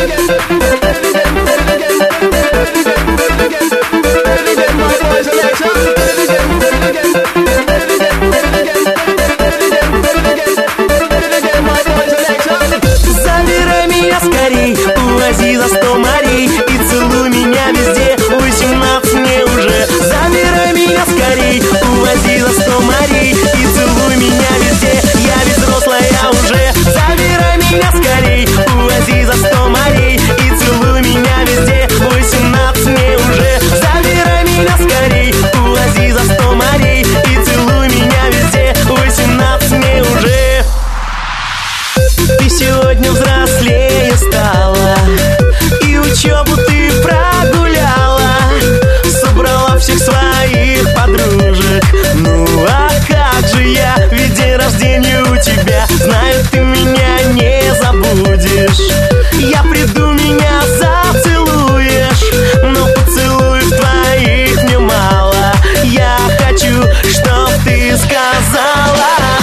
Забирай меня скорей, увози за 100 морей и целуй меня везде, 18 мне уже. Забирай меня скорей, увози за 100 морей и целуй меня везде, я ведь взрослая уже. Забирай меня скорей, увози за 100 морей и целуй меня везде, 18 мне уже. Забирай меня скорей, увози за 100 морей и целуй меня везде, 18 мне уже. Ты сегодня взрослее стала, и учебу ты прогуляла, собрала всех своих подружек. Ну а как же я, ведь день рождения у тебя, знаю, ты меня не забудешь. Я приду, меня зацелуешь, но поцелуев твоих мне мало. Я хочу, чтоб ты сказала: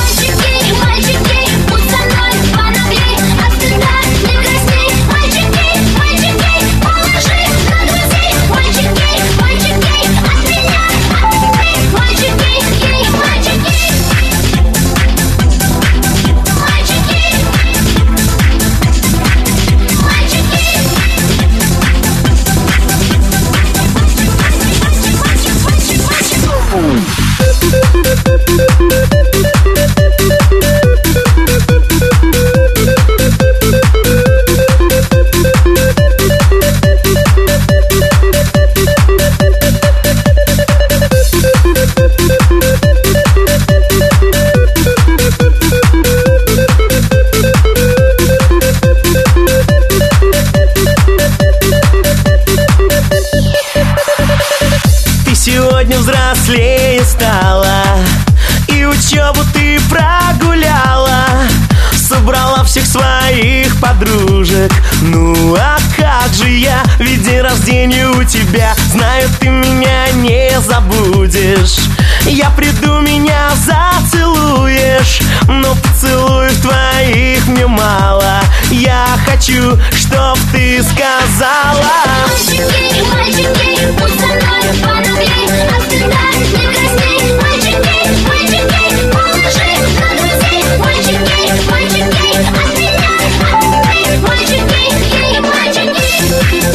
сегодня взрослее стала, и учебу ты прогуляла, собрала всех своих подружек. Ну а как же я, ведь день рождения у тебя, знаю, ты меня не забудешь. Я приду, меня зацелуешь, но поцелуев твоих мне мало. Я хочу, чтоб ты сказала: мальчики, мальчики, будь со мной понаглей, отстыдай, не красней. Мальчики, мальчики, положи на друзей. Мальчики, мальчики, от меня отстыдай. Мальчики, ей, мальчики,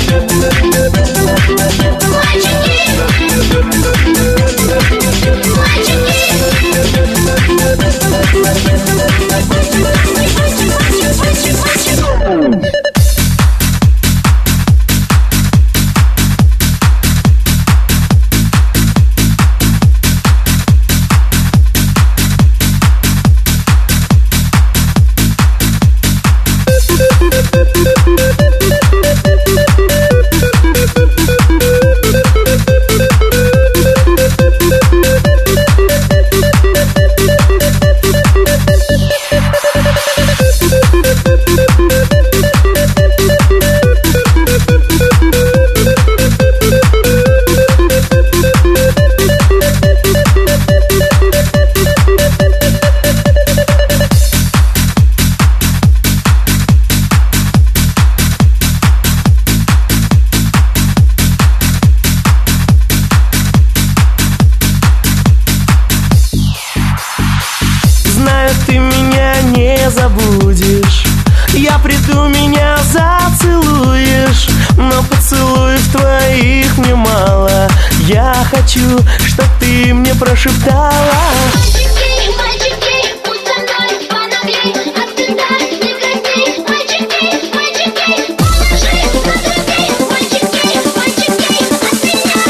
ты меня не забудешь. Я приду, меня зацелуешь, но поцелуев твоих мне мало. Я хочу, чтоб ты мне прошептала: мальчики, мальчики, будь со мной понаглей, отстыдай, не красней. Мальчики, мальчики, положи на друзей. Мальчики, мальчики, от меня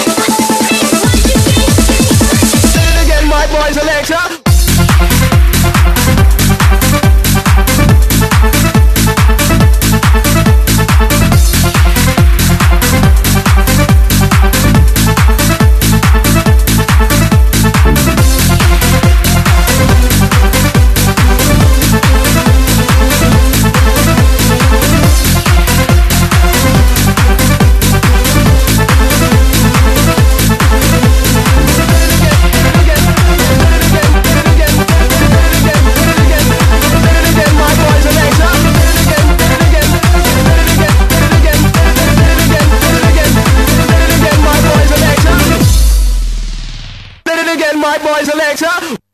отстыдай. Мальчики, my boys Alexa. boy selector.